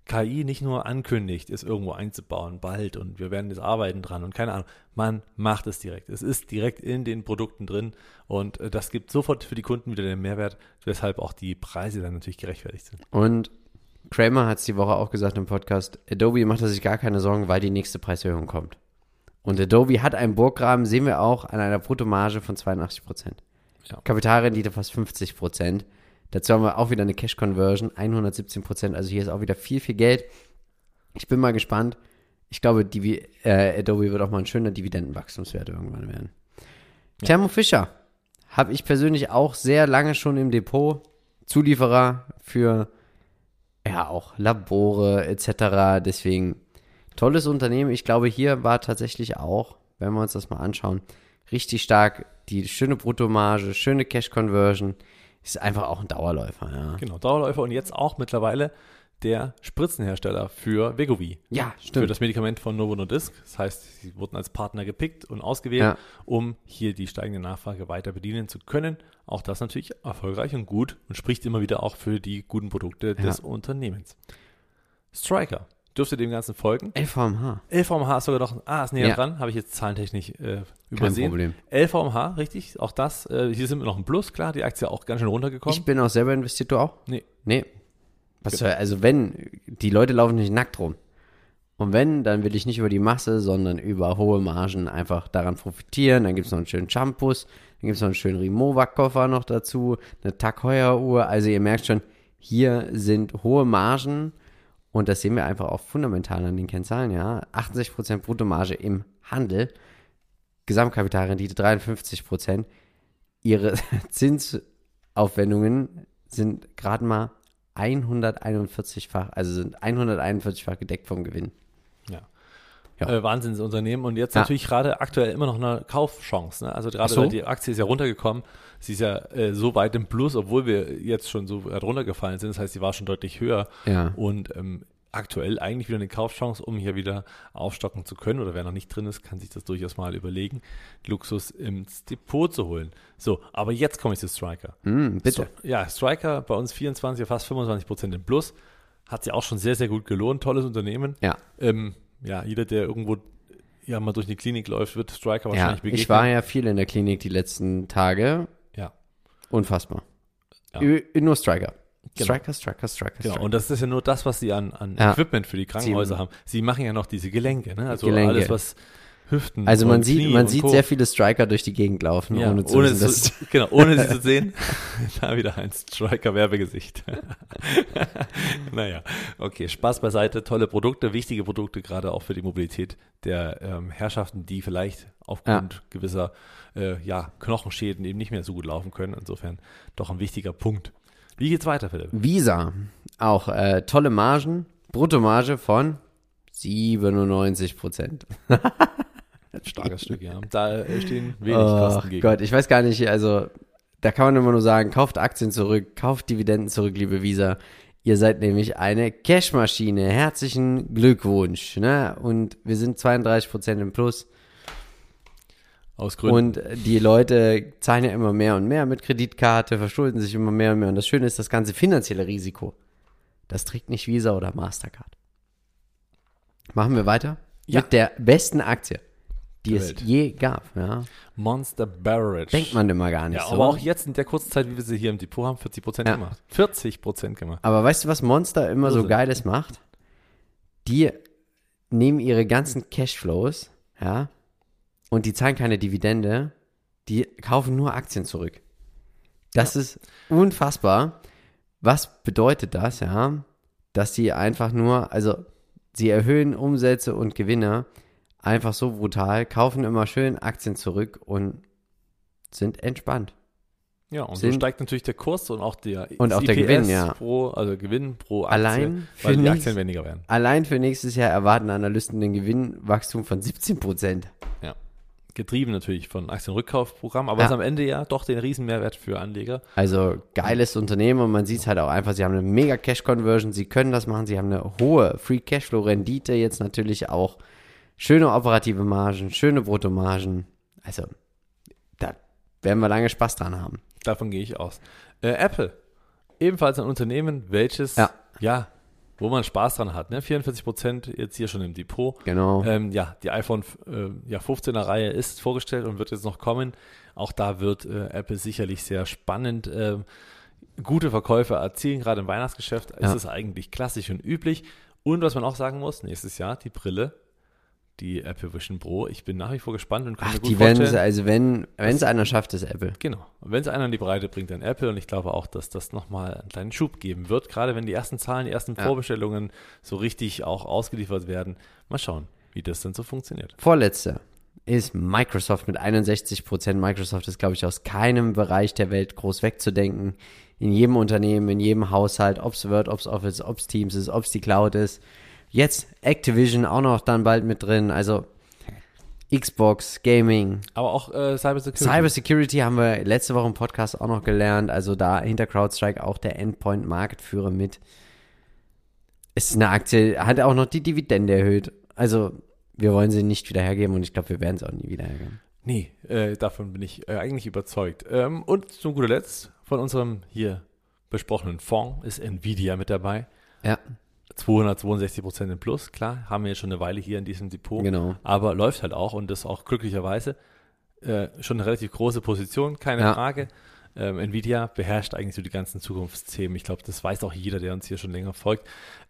KI nicht nur ankündigt, es irgendwo einzubauen, bald und wir werden jetzt arbeiten dran und keine Ahnung, man macht es direkt. Es ist direkt in den Produkten drin und das gibt sofort für die Kunden wieder den Mehrwert, weshalb auch die Preise dann natürlich gerechtfertigt sind. Und Kramer hat es die Woche auch gesagt im Podcast, Adobe macht sich gar keine Sorgen, weil die nächste Preiserhöhung kommt. Und Adobe hat einen Burggraben, sehen wir auch, an einer Bruttomarge von 82%. Ja. Kapitalrendite fast 50%. Dazu haben wir auch wieder eine Cash-Conversion, 117%. Also hier ist auch wieder viel, viel Geld. Ich bin mal gespannt. Ich glaube, Adobe wird auch mal ein schöner Dividendenwachstumswert irgendwann werden. Ja. Thermo Fisher habe ich persönlich auch sehr lange schon im Depot. Zulieferer für auch Labore etc. Deswegen tolles Unternehmen. Ich glaube, hier war tatsächlich auch, wenn wir uns das mal anschauen, richtig stark die schöne Bruttomarge, schöne Cash-Conversion. Ist einfach auch ein Dauerläufer, ja. Genau, Dauerläufer und jetzt auch mittlerweile der Spritzenhersteller für Wegovy. Ja, stimmt. Für das Medikament von Novo Nordisk. Das heißt, sie wurden als Partner gepickt und ausgewählt, um hier die steigende Nachfrage weiter bedienen zu können. Auch das natürlich erfolgreich und gut und spricht immer wieder auch für die guten Produkte des Unternehmens. Stryker. Dürfte dem Ganzen folgen. LVMH. LVMH ist sogar noch, ist näher dran, habe ich jetzt zahlentechnisch übersehen. Kein Problem. LVMH, richtig, auch das, hier sind wir noch ein Plus, klar, die Aktie auch ganz schön runtergekommen. Ich bin auch selber investiert, du auch? Nee. Also wenn, die Leute laufen nicht nackt rum. Und wenn, dann will ich nicht über die Masse, sondern über hohe Margen einfach daran profitieren. Dann gibt es noch einen schönen Champus, dann gibt es noch einen schönen Rimowa-Koffer noch dazu, eine Tag Heuer-Uhr. Also ihr merkt schon, hier sind hohe Margen. Und das sehen wir einfach auch fundamental an den Kennzahlen, ja. 68% Bruttomarge im Handel, Gesamtkapitalrendite 53%. Ihre Zinsaufwendungen sind gerade mal 141-fach gedeckt vom Gewinn. Ja. Wahnsinnsunternehmen und jetzt natürlich gerade aktuell immer noch eine Kaufchance. Ne? Also gerade weil die Aktie ist ja runtergekommen, sie ist ja so weit im Plus, obwohl wir jetzt schon so weit runtergefallen sind. Das heißt, sie war schon deutlich höher und aktuell eigentlich wieder eine Kaufchance, um hier wieder aufstocken zu können. Oder wer noch nicht drin ist, kann sich das durchaus mal überlegen, Luxus ins Depot zu holen. So, aber jetzt komme ich zu Stryker. Bitte. Stryker bei uns 24, fast 25% im Plus. Hat sich auch schon sehr, sehr gut gelohnt. Tolles Unternehmen. Ja. Jeder, der irgendwo mal durch die Klinik läuft, wird Stryker wahrscheinlich begegnen. Ich war ja viel in der Klinik die letzten Tage. Ja. Unfassbar. Ja. Nur Stryker. Genau. Stryker. Genau, und das ist ja nur das, was sie an Equipment für die Krankenhäuser haben. Sie machen ja noch diese Gelenke, ne? Also alles, was Hüften also man sieht Co. sehr viele Striker durch die Gegend laufen, ohne sie zu sehen. Da wieder ein Stryker-Werbegesicht. Naja, okay, Spaß beiseite, tolle Produkte, wichtige Produkte, gerade auch für die Mobilität der Herrschaften, die vielleicht aufgrund gewisser Knochenschäden eben nicht mehr so gut laufen können. Insofern doch ein wichtiger Punkt. Wie geht's weiter, Philipp? Visa, auch tolle Margen, Bruttomarge von 97%. Starkes Stück, ja. Da stehen wenig Kosten gegen. Gott, ich weiß gar nicht, also da kann man immer nur sagen, kauft Aktien zurück, kauft Dividenden zurück, liebe Visa. Ihr seid nämlich eine Cashmaschine. Herzlichen Glückwunsch. Ne? Und wir sind 32% im Plus. Aus Gründen. Und die Leute zahlen ja immer mehr und mehr mit Kreditkarte, verschulden sich immer mehr und mehr. Und das Schöne ist, das ganze finanzielle Risiko, das trägt nicht Visa oder Mastercard. Machen wir weiter mit der besten Aktie, die es je gab. Ja. Monster Beverage. Denkt man immer gar nicht so. Aber auch jetzt in der kurzen Zeit, wie wir sie hier im Depot haben, 40% gemacht. 40% gemacht. Aber weißt du, was Monster immer so Geiles macht? Die nehmen ihre ganzen Cashflows, und die zahlen keine Dividende, die kaufen nur Aktien zurück. Das ist unfassbar. Was bedeutet das, dass sie einfach nur, also sie erhöhen Umsätze und Gewinne einfach so brutal, kaufen immer schön Aktien zurück und sind entspannt. Ja, und so steigt natürlich der Kurs und auch der Gewinn, Gewinn pro Aktie, allein weil die Aktien weniger werden. Allein für nächstes Jahr erwarten Analysten den Gewinnwachstum von 17%. Ja, getrieben natürlich von Aktienrückkaufprogramm, aber ist am Ende ja doch den Riesenmehrwert für Anleger. Also geiles Unternehmen und man sieht es halt auch einfach, sie haben eine mega Cash-Conversion, sie können das machen, sie haben eine hohe Free-Cashflow-Rendite, jetzt natürlich auch schöne operative Margen, schöne Bruttomargen. Also da werden wir lange Spaß dran haben. Davon gehe ich aus. Apple, ebenfalls ein Unternehmen, welches wo man Spaß dran hat. Ne? 44% jetzt hier schon im Depot. Genau. Die iPhone 15er Reihe ist vorgestellt und wird jetzt noch kommen. Auch da wird Apple sicherlich sehr spannend gute Verkäufe erzielen. Gerade im Weihnachtsgeschäft ist es eigentlich klassisch und üblich. Und was man auch sagen muss, nächstes Jahr die Brille, die Apple Vision Pro. Ich bin nach wie vor gespannt und kann mir gut vorstellen. Also wenn es einer schafft, ist Apple. Genau. Wenn es einer in die Breite bringt, dann Apple. Und ich glaube auch, dass das nochmal einen kleinen Schub geben wird. Gerade wenn die ersten Zahlen, die ersten Vorbestellungen so richtig auch ausgeliefert werden. Mal schauen, wie das dann so funktioniert. Vorletzte ist Microsoft mit 61%. Microsoft ist, glaube ich, aus keinem Bereich der Welt groß wegzudenken. In jedem Unternehmen, in jedem Haushalt, ob es Word, ob es Office, ob es Teams ist, ob es die Cloud ist. Jetzt Activision auch noch dann bald mit drin, also Xbox, Gaming. Aber auch Cybersecurity. Cybersecurity haben wir letzte Woche im Podcast auch noch gelernt, also da hinter CrowdStrike auch der Endpoint-Marktführer mit. Ist eine Aktie, hat auch noch die Dividende erhöht. Also wir wollen sie nicht wieder hergeben und ich glaube, wir werden es auch nie wieder hergeben. Nee, davon bin ich eigentlich überzeugt. Und zu guter Letzt von unserem hier besprochenen Fonds ist Nvidia mit dabei. Ja. 262% im Plus, klar, haben wir jetzt schon eine Weile hier in diesem Depot, Genau. Aber läuft halt auch und das auch glücklicherweise schon eine relativ große Position, keine Frage. Nvidia beherrscht eigentlich so die ganzen Zukunftsthemen, ich glaube, das weiß auch jeder, der uns hier schon länger folgt.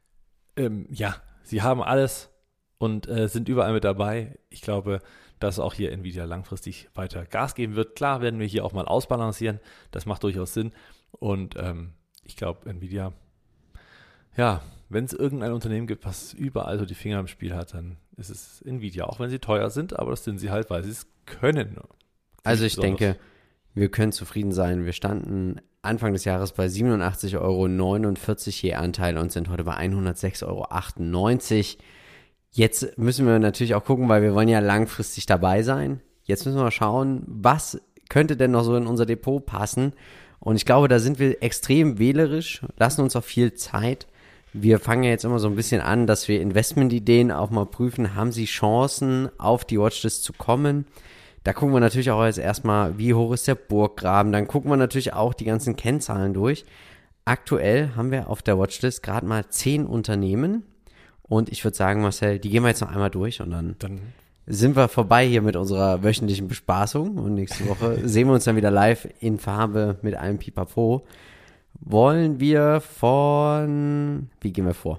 Sie haben alles und sind überall mit dabei. Ich glaube, dass auch hier Nvidia langfristig weiter Gas geben wird. Klar werden wir hier auch mal ausbalancieren, das macht durchaus Sinn und ich glaube, Nvidia, wenn es irgendein Unternehmen gibt, was überall so die Finger im Spiel hat, dann ist es Nvidia, auch wenn sie teuer sind, aber das sind sie halt, weil sie es können. Also ich denke, wir können zufrieden sein. Wir standen Anfang des Jahres bei 87,49 Euro je Anteil und sind heute bei 106,98 Euro. Jetzt müssen wir natürlich auch gucken, weil wir wollen ja langfristig dabei sein. Jetzt müssen wir mal schauen, was könnte denn noch so in unser Depot passen. Und ich glaube, da sind wir extrem wählerisch, lassen uns auch viel Zeit. Wir fangen ja jetzt immer so ein bisschen an, dass wir Investmentideen auch mal prüfen, haben sie Chancen, auf die Watchlist zu kommen. Da gucken wir natürlich auch jetzt erstmal, wie hoch ist der Burggraben. Dann gucken wir natürlich auch die ganzen Kennzahlen durch. Aktuell haben wir auf der Watchlist gerade mal 10 Unternehmen. Und ich würde sagen, Marcel, die gehen wir jetzt noch einmal durch und dann sind wir vorbei hier mit unserer wöchentlichen Bespaßung. Und nächste Woche sehen wir uns dann wieder live in Farbe mit einem Pipapo. Wollen wir wie gehen wir vor?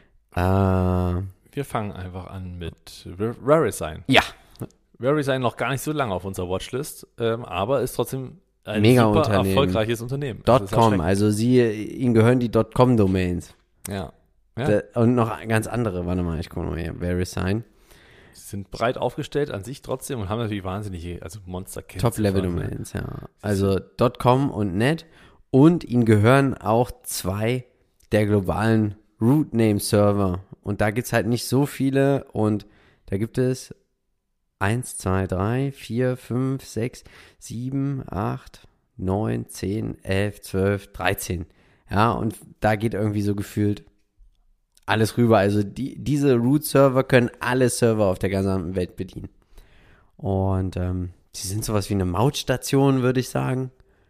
Wir fangen einfach an mit VeriSign. Ja. VeriSign noch gar nicht so lange auf unserer Watchlist, aber ist trotzdem ein mega super Unternehmen. Erfolgreiches Unternehmen. .com, also ihnen gehören die .com-Domains. Ja. Und noch ganz andere, warte mal, ich gucke mal hier, VeriSign. Sie sind breit aufgestellt an sich trotzdem und haben natürlich wahnsinnige, also Monster-Kennzahlen. Top-Level-Domains, ja. Also .com und .net. Und ihnen gehören auch 2 der globalen Root-Name-Server. Und da gibt es halt nicht so viele. Und da gibt es 1, 2, 3, 4, 5, 6, 7, 8, 9, 10, 11, 12, 13. Ja, und da geht irgendwie so gefühlt alles rüber. Also diese Root-Server können alle Server auf der gesamten Welt bedienen. Und sie sind sowas wie eine Mautstation, würde ich sagen.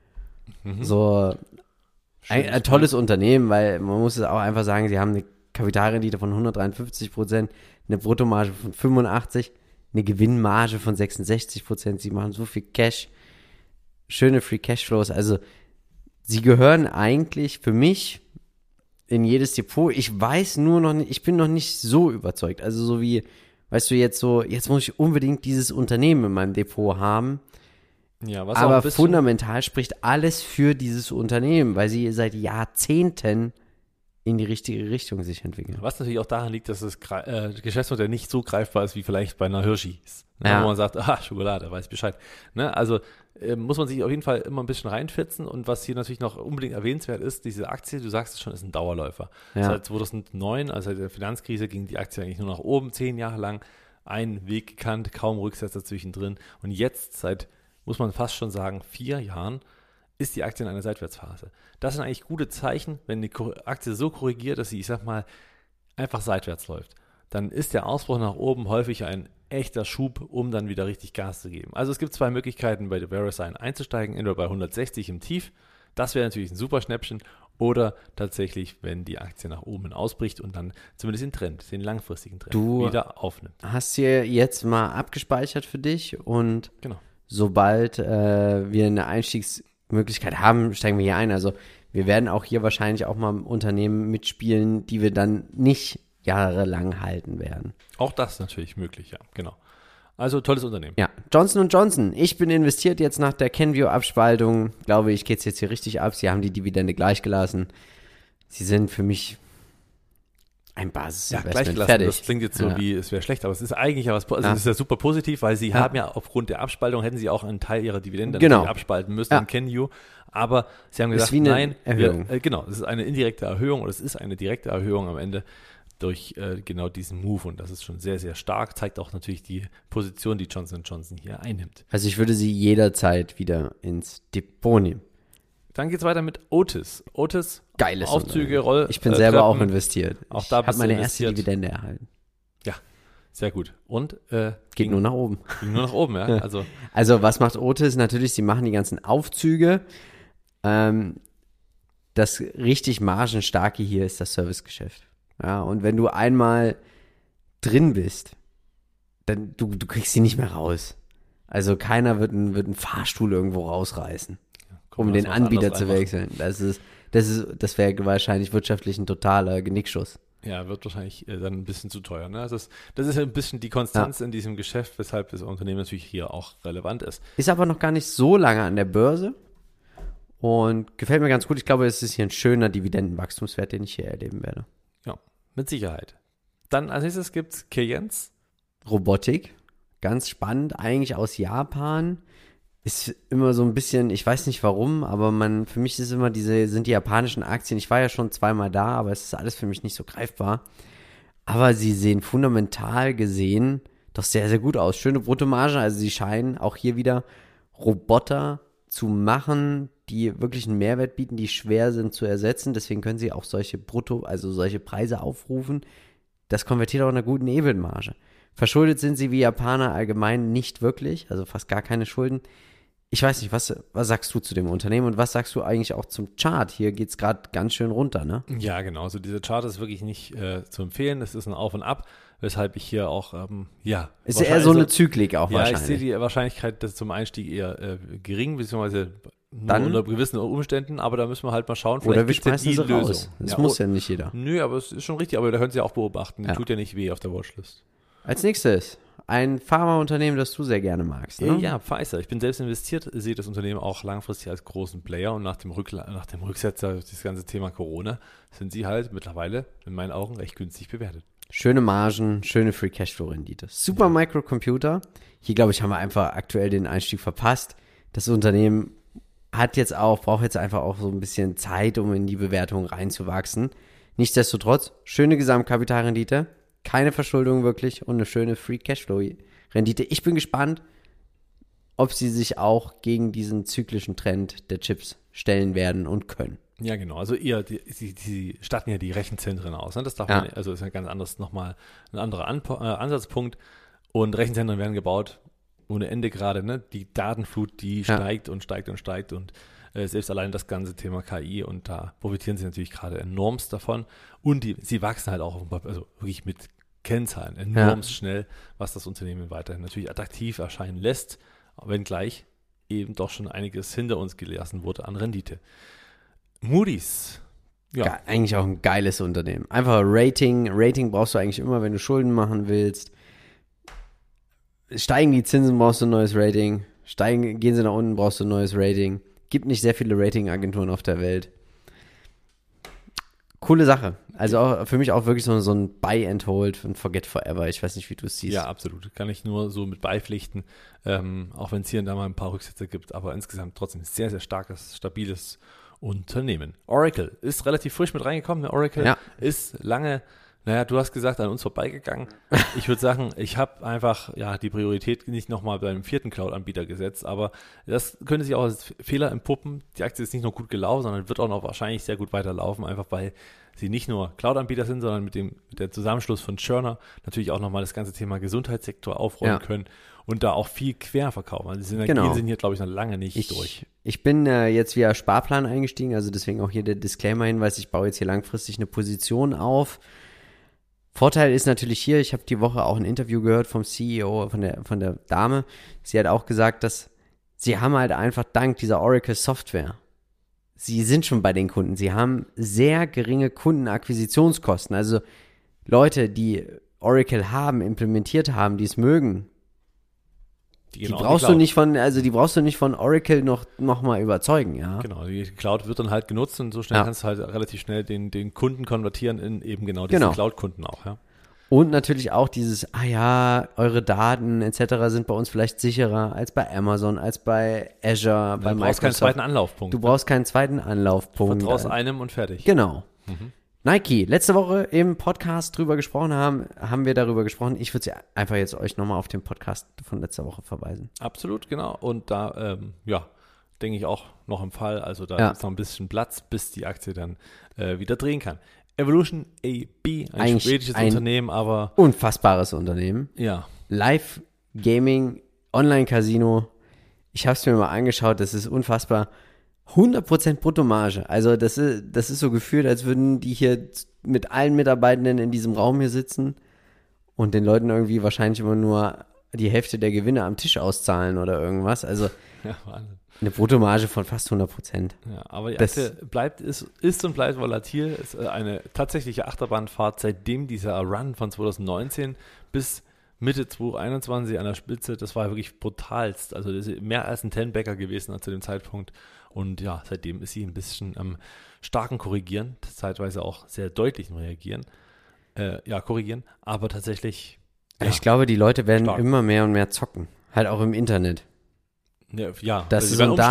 So ein tolles Unternehmen, weil man muss es auch einfach sagen, sie haben eine Kapitalrendite von 153%, eine Bruttomarge von 85%, eine Gewinnmarge von 66%, sie machen so viel Cash, schöne Free Cashflows, also sie gehören eigentlich für mich in jedes Depot. Ich weiß nur noch nicht, ich bin noch nicht so überzeugt, also so wie, weißt du, jetzt muss ich unbedingt dieses Unternehmen in meinem Depot haben. Ja, was aber auch fundamental spricht alles für dieses Unternehmen, weil sie seit Jahrzehnten in die richtige Richtung sich entwickeln. Was natürlich auch daran liegt, dass das Geschäftsmodell nicht so greifbar ist wie vielleicht bei einer Hershey's. Ja. Wo man sagt, Schokolade, weiß Bescheid. Ne? Also muss man sich auf jeden Fall immer ein bisschen reinfitzen. Und was hier natürlich noch unbedingt erwähnenswert ist, diese Aktie, du sagst es schon, ist ein Dauerläufer. Ja. Seit 2009, also seit der Finanzkrise, ging die Aktie eigentlich nur nach oben, 10 Jahre lang. Ein Weg gekannt, kaum Rücksetzer zwischendrin. Und jetzt seit, muss man fast schon sagen, 4 Jahren, ist die Aktie in einer Seitwärtsphase. Das sind eigentlich gute Zeichen, wenn die Aktie so korrigiert, dass sie, ich sag mal, einfach seitwärts läuft. Dann ist der Ausbruch nach oben häufig ein echter Schub, um dann wieder richtig Gas zu geben. Also es gibt 2 Möglichkeiten, bei der VeriSign einzusteigen, entweder bei 160 im Tief, das wäre natürlich ein super Schnäppchen, oder tatsächlich, wenn die Aktie nach oben ausbricht und dann zumindest den langfristigen Trend wieder aufnimmt. Hast dir jetzt mal abgespeichert für dich und genau. Sobald wir eine Einstiegsmöglichkeit haben, steigen wir hier ein. Also wir werden auch hier wahrscheinlich auch mal Unternehmen mitspielen, die wir dann nicht jahrelang halten werden. Auch das ist natürlich möglich, ja, genau. Also tolles Unternehmen. Ja, Johnson & Johnson. Ich bin investiert jetzt nach der Kenvue-Abspaltung. Glaube ich, geht es jetzt hier richtig ab. Sie haben die Dividende gleich gelassen. Sie sind für mich ein Basisinvestment. Gleich gelassen. Fertig. Das klingt jetzt so wie, es wäre schlecht, aber es ist eigentlich ja es ist ja super positiv, weil sie haben ja aufgrund der Abspaltung, hätten sie auch einen Teil ihrer Dividende natürlich abspalten müssen in Kenvue, aber sie haben gesagt, ist wie eine nein, Erhöhung. Es ist eine indirekte Erhöhung oder es ist eine direkte Erhöhung am Ende durch genau diesen Move und das ist schon sehr, sehr stark, zeigt auch natürlich die Position, die Johnson & Johnson hier einnimmt. Also ich würde sie jederzeit wieder ins Depot nehmen. Dann geht es weiter mit Otis. Geiles Aufzüge, Roll. Ich bin selber auch investiert. Auch da ich habe meine erste Dividende erhalten. Ja, sehr gut. Und geht nur nach oben. Ging nur nach oben, ja. Also was macht Otis? Natürlich, sie machen die ganzen Aufzüge. Das richtig margenstarke hier ist das Servicegeschäft. Ja, und wenn du einmal drin bist, dann du kriegst sie nicht mehr raus. Also keiner wird einen Fahrstuhl irgendwo rausreißen. Um den Anbieter zu wechseln. Das wäre wahrscheinlich wirtschaftlich ein totaler Genickschuss. Ja, wird wahrscheinlich dann ein bisschen zu teuer. Ne? Das ist ein bisschen die Konstanz in diesem Geschäft, weshalb das Unternehmen natürlich hier auch relevant ist. Ist aber noch gar nicht so lange an der Börse und gefällt mir ganz gut. Ich glaube, es ist hier ein schöner Dividendenwachstumswert, den ich hier erleben werde. Ja, mit Sicherheit. Dann als nächstes gibt es Keyence. Robotik, ganz spannend, eigentlich aus Japan. Ist immer so ein bisschen, ich weiß nicht warum, aber für mich ist immer sind die japanischen Aktien, ich war ja schon zweimal da, aber es ist alles für mich nicht so greifbar. Aber sie sehen fundamental gesehen doch sehr, sehr gut aus. Schöne Bruttomarge, also sie scheinen auch hier wieder Roboter zu machen, die wirklich einen Mehrwert bieten, die schwer sind zu ersetzen. Deswegen können sie auch solche solche Preise aufrufen. Das konvertiert auch in einer guten EBIT-Marge. Verschuldet sind sie wie Japaner allgemein nicht wirklich, also fast gar keine Schulden. Ich weiß nicht, was sagst du zu dem Unternehmen und was sagst du eigentlich auch zum Chart? Hier geht es gerade ganz schön runter, ne? Ja, genau. Also dieser Chart ist wirklich nicht zu empfehlen. Es ist ein Auf und Ab, weshalb ich hier auch, Ist ja eher so eine Zyklik auch wahrscheinlich. Ja, ich sehe die Wahrscheinlichkeit zum Einstieg eher gering, beziehungsweise nur unter gewissen Umständen, aber da müssen wir halt mal schauen. Oder wir schmeißen sie raus. Das muss ja nicht jeder. Nö, aber es ist schon richtig, aber da können Sie auch beobachten. Die tut ja nicht weh auf der Watchlist. Als nächstes, ein Pharmaunternehmen, das du sehr gerne magst. Ne? Ja, Pfizer. Ich bin selbst investiert, sehe das Unternehmen auch langfristig als großen Player und nach dem Rücksetzer, das ganze Thema Corona, sind sie halt mittlerweile in meinen Augen recht günstig bewertet. Schöne Margen, schöne Free Cashflow Rendite. Super Microcomputer. Hier, glaube ich, haben wir einfach aktuell den Einstieg verpasst. Das Unternehmen braucht jetzt einfach auch so ein bisschen Zeit, um in die Bewertung reinzuwachsen. Nichtsdestotrotz, schöne Gesamtkapitalrendite. Keine Verschuldung wirklich und eine schöne Free Cashflow-Rendite. Ich bin gespannt, ob sie sich auch gegen diesen zyklischen Trend der Chips stellen werden und können. Ja, genau. Also sie statten ja die Rechenzentren aus. Ne? Das darf man, also ist ja ganz anders nochmal ein anderer Ansatzpunkt. Und Rechenzentren werden gebaut ohne Ende gerade. Ne? Die Datenflut, die steigt und steigt und steigt und selbst allein das ganze Thema KI und da profitieren sie natürlich gerade enormst davon und sie wachsen halt auch also wirklich mit Kennzahlen enormst schnell, was das Unternehmen weiterhin natürlich attraktiv erscheinen lässt, wenngleich eben doch schon einiges hinter uns gelassen wurde an Rendite. Moody's. Ja. Eigentlich auch ein geiles Unternehmen. Einfach Rating brauchst du eigentlich immer, wenn du Schulden machen willst. Steigen die Zinsen, brauchst du ein neues Rating. Gehen sie nach unten, brauchst du ein neues Rating. Gibt nicht sehr viele Ratingagenturen auf der Welt. Coole Sache. Also auch für mich auch wirklich so ein Buy and Hold und Forget Forever. Ich weiß nicht, wie du es siehst. Ja, absolut. Kann ich nur so mit beipflichten. Auch wenn es hier und da mal ein paar Rücksätze gibt. Aber insgesamt trotzdem sehr, sehr starkes, stabiles Unternehmen. Oracle ist relativ frisch mit reingekommen. Oracle ist lange... Naja, du hast gesagt, an uns vorbeigegangen. Ich würde sagen, ich habe einfach die Priorität nicht nochmal beim 4. Cloud-Anbieter gesetzt, aber das könnte sich auch als Fehler entpuppen. Die Aktie ist nicht nur gut gelaufen, sondern wird auch noch wahrscheinlich sehr gut weiterlaufen, einfach weil sie nicht nur Cloud-Anbieter sind, sondern mit der Zusammenschluss von Cerner natürlich auch nochmal das ganze Thema Gesundheitssektor aufrollen können und da auch viel quer verkaufen. Also die Synergien sind hier, glaube ich, noch lange nicht durch. Ich bin jetzt via Sparplan eingestiegen, also deswegen auch hier der Disclaimer-Hinweis, ich baue jetzt hier langfristig eine Position auf. Vorteil ist natürlich hier, ich habe die Woche auch ein Interview gehört vom CEO, von der Dame. Sie hat auch gesagt, dass sie haben halt einfach dank dieser Oracle-Software, sie sind schon bei den Kunden, sie haben sehr geringe Kundenakquisitionskosten. Also Leute, die Oracle implementiert haben, die es mögen, die brauchst du nicht von Oracle noch mal überzeugen, ja. Genau, die Cloud wird dann halt genutzt und so schnell kannst du halt relativ schnell den Kunden konvertieren in eben genau diese Cloud-Kunden auch, ja. Und natürlich auch dieses, eure Daten etc. sind bei uns vielleicht sicherer als bei Amazon, als bei Azure, bei Microsoft. Du brauchst keinen zweiten Anlaufpunkt. Du brauchst keinen zweiten Anlaufpunkt. Vertraust einem und fertig. Genau. Nike, letzte Woche im Podcast drüber gesprochen haben wir darüber gesprochen. Ich würde einfach jetzt euch nochmal auf den Podcast von letzter Woche verweisen. Absolut, genau. Und da, denke ich auch noch im Fall. Also da ist noch ein bisschen Platz, bis die Aktie dann wieder drehen kann. Evolution AB, ein schwedisches Unternehmen, aber unfassbares Unternehmen. Ja. Live Gaming, Online-Casino. Ich habe es mir mal angeschaut, das ist unfassbar. 100% Bruttomarge. Also das ist so gefühlt, als würden die hier mit allen Mitarbeitenden in diesem Raum hier sitzen und den Leuten irgendwie wahrscheinlich immer nur die Hälfte der Gewinne am Tisch auszahlen oder irgendwas. Also Wahnsinn. Eine Bruttomarge von fast 100%. Ja, aber die Aktie ist und bleibt volatil. Ist eine tatsächliche Achterbahnfahrt, seitdem dieser Run von 2019 bis Mitte 2021 an der Spitze, das war wirklich brutalst. Also das ist mehr als ein Ten-Bagger gewesen zu dem Zeitpunkt. Und ja, seitdem ist sie ein bisschen am starken Korrigieren, zeitweise auch sehr deutlichen korrigieren, aber tatsächlich. Ja, ich glaube, die Leute werden immer mehr und mehr zocken, halt auch im Internet. Ja, das ist und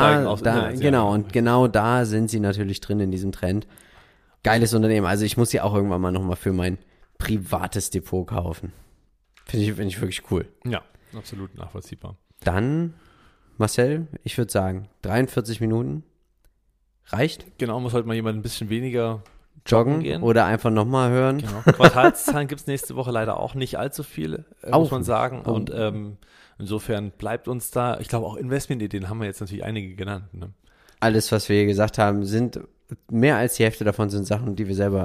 genau da sind sie natürlich drin in diesem Trend. Geiles Unternehmen, also ich muss sie auch irgendwann mal nochmal für mein privates Depot kaufen. Finde ich wirklich cool. Ja, absolut nachvollziehbar. Dann, Marcel, ich würde sagen, 43 Minuten reicht. Genau, muss heute mal jemand ein bisschen weniger joggen gehen. Oder einfach nochmal hören. Genau. Quartalszahlen gibt es nächste Woche leider auch nicht allzu viele, muss man sagen. Und insofern bleibt uns da, ich glaube auch Investmentideen haben wir jetzt natürlich einige genannt. Ne? Alles, was wir hier gesagt haben, sind mehr als die Hälfte davon sind Sachen,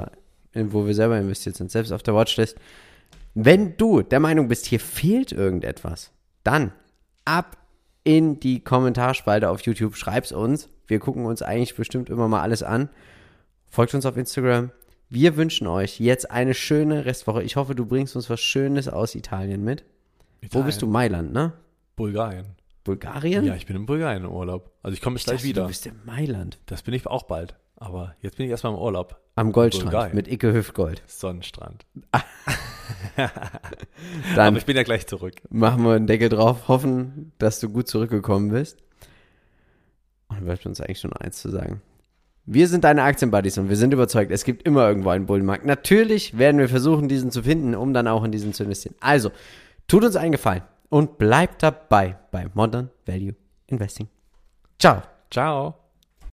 wo wir selber investiert sind, selbst auf der Watchlist. Wenn du der Meinung bist, hier fehlt irgendetwas, dann ab in die Kommentarspalte auf YouTube, schreib's uns. Wir gucken uns eigentlich bestimmt immer mal alles an. Folgt uns auf Instagram. Wir wünschen euch jetzt eine schöne Restwoche. Ich hoffe, du bringst uns was Schönes aus Italien mit. Wo bist du? Mailand, ne? Bulgarien. Bulgarien? Ja, ich bin in Bulgarien im Urlaub. Also ich komme jetzt gleich wieder. Du bist in Mailand. Das bin ich auch bald. Aber jetzt bin ich erstmal im Urlaub. Am Goldstrand mit Icke Hüftgold. Sonnenstrand. Dann aber ich bin ja gleich zurück. Machen wir einen Deckel drauf. Hoffen, dass du gut zurückgekommen bist. Und dann bleibt uns eigentlich schon eins zu sagen. Wir sind deine Aktienbuddies und wir sind überzeugt, es gibt immer irgendwo einen Bullenmarkt. Natürlich werden wir versuchen, diesen zu finden, um dann auch in diesen zu investieren. Also, tut uns einen Gefallen und bleibt dabei bei Modern Value Investing. Ciao. Ciao.